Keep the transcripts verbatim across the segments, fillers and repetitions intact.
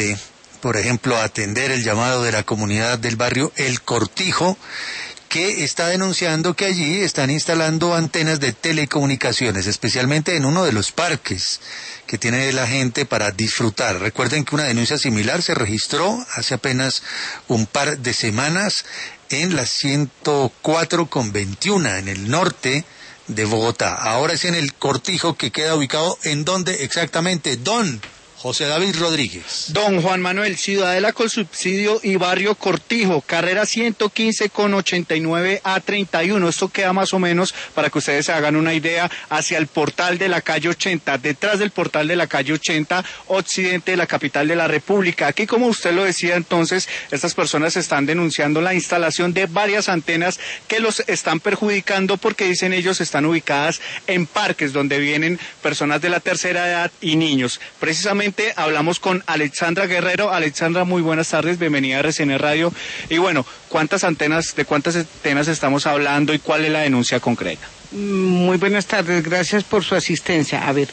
norte, por ejemplo, a atender el llamado de la comunidad del barrio El Cortijo, que está denunciando que allí están instalando antenas de telecomunicaciones, especialmente en uno de los parques que tiene la gente para disfrutar. Recuerden que una denuncia similar se registró hace apenas un par de semanas en la ciento cuatro con veintiuno, en el norte de Bogotá. Ahora es en El Cortijo, que queda ubicado ¿en dónde exactamente, don José David Rodríguez? Don Juan Manuel, Ciudadela con Subsidio y Barrio Cortijo, carrera ciento quince con ochenta y nueve a treinta y uno. Esto queda más o menos, para que ustedes se hagan una idea, hacia el portal de la calle ochenta, detrás del portal de la calle ochenta, occidente de la capital de la República. Aquí, como usted lo decía, entonces, estas personas están denunciando la instalación de varias antenas que los están perjudicando porque, dicen ellos, están ubicadas en parques donde vienen personas de la tercera edad y niños. Precisamente hablamos con Alexandra Guerrero. Alexandra, muy buenas tardes, bienvenida a R C N Radio. Y bueno, ¿cuántas antenas, de cuántas antenas estamos hablando y cuál es la denuncia concreta? Muy buenas tardes, gracias por su asistencia. A ver,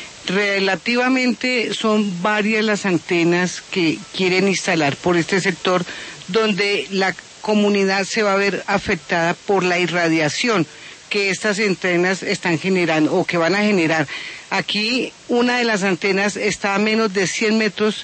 relativamente son varias las antenas que quieren instalar por este sector, donde la comunidad se va a ver afectada por la irradiación que estas antenas están generando o que van a generar. Aquí una de las antenas está a menos de cien metros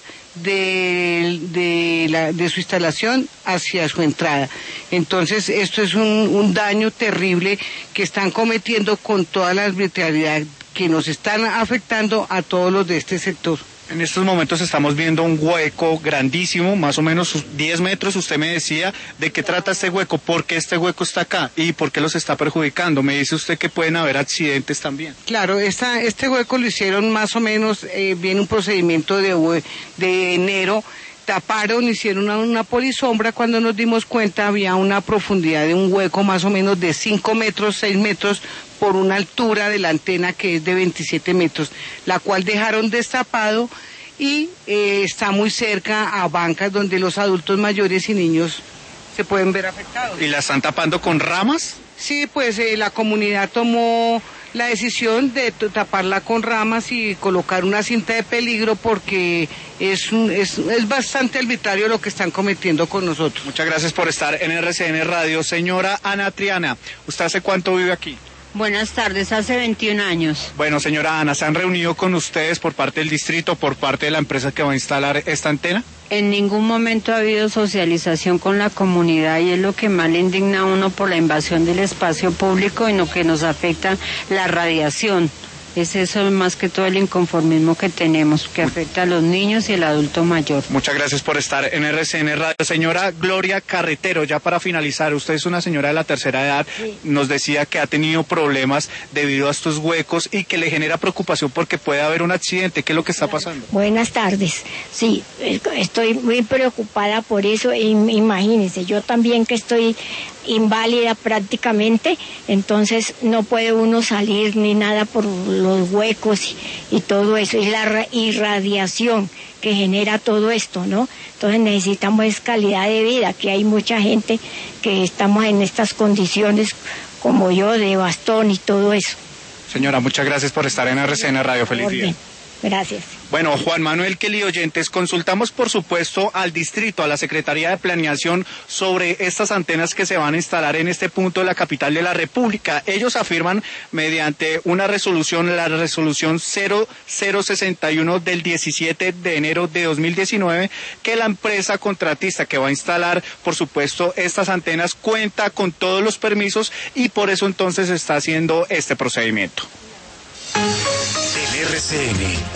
de, de, la, de su instalación hacia su entrada. Entonces esto es un, un daño terrible que están cometiendo con toda la arbitrariedad, que nos están afectando a todos los de este sector. En estos momentos estamos viendo un hueco grandísimo, más o menos diez metros. Usted me decía, ¿de qué trata este hueco? ¿Por qué este hueco está acá? ¿Y por qué los está perjudicando? Me dice usted que pueden haber accidentes también. Claro, esta, este hueco lo hicieron más o menos, eh, viene un procedimiento de, de enero. Taparon, hicieron una, una polisombra. Cuando nos dimos cuenta había una profundidad de un hueco más o menos de cinco metros, seis metros, por una altura de la antena que es de veintisiete metros, la cual dejaron destapado y eh, está muy cerca a bancas donde los adultos mayores y niños se pueden ver afectados. ¿Y la están tapando con ramas? Sí, pues eh, la comunidad tomó la decisión de taparla con ramas y colocar una cinta de peligro, porque es, un, es, es bastante arbitrario lo que están cometiendo con nosotros. Muchas gracias por estar en R C N Radio. Señora Ana Triana, ¿usted hace cuánto vive aquí? Buenas tardes, hace veintiún años. Bueno, señora Ana, ¿se han reunido con ustedes por parte del distrito, por parte de la empresa que va a instalar esta antena? En ningún momento ha habido socialización con la comunidad, y es lo que más le indigna a uno por la invasión del espacio público y lo que nos afecta la radiación. Es eso más que todo el inconformismo que tenemos, que afecta a los niños y el adulto mayor. Muchas gracias por estar en R C N Radio. Señora Gloria Carretero, ya para finalizar, usted es una señora de la tercera edad, sí. Nos decía que ha tenido problemas debido a estos huecos y que le genera preocupación porque puede haber un accidente. ¿Qué es lo que está pasando? Buenas tardes. Sí, estoy muy preocupada por eso. Imagínense, yo también que estoy inválida prácticamente, entonces no puede uno salir ni nada por los huecos y, y todo eso, y la irradiación que genera todo esto, ¿no? Entonces necesitamos es calidad de vida, que hay mucha gente que estamos en estas condiciones como yo, de bastón y todo eso. Señora, muchas gracias por estar en R C N Radio. Feliz día. Gracias. Bueno, Juan Manuel Kelly, oyentes, consultamos por supuesto al distrito, a la Secretaría de Planeación, sobre estas antenas que se van a instalar en este punto de la capital de la República. Ellos afirman, mediante una resolución, la resolución cero cero sesenta y uno del diecisiete de enero de dos mil diecinueve, que la empresa contratista que va a instalar, por supuesto, estas antenas cuenta con todos los permisos, y por eso entonces está haciendo este procedimiento. En R C N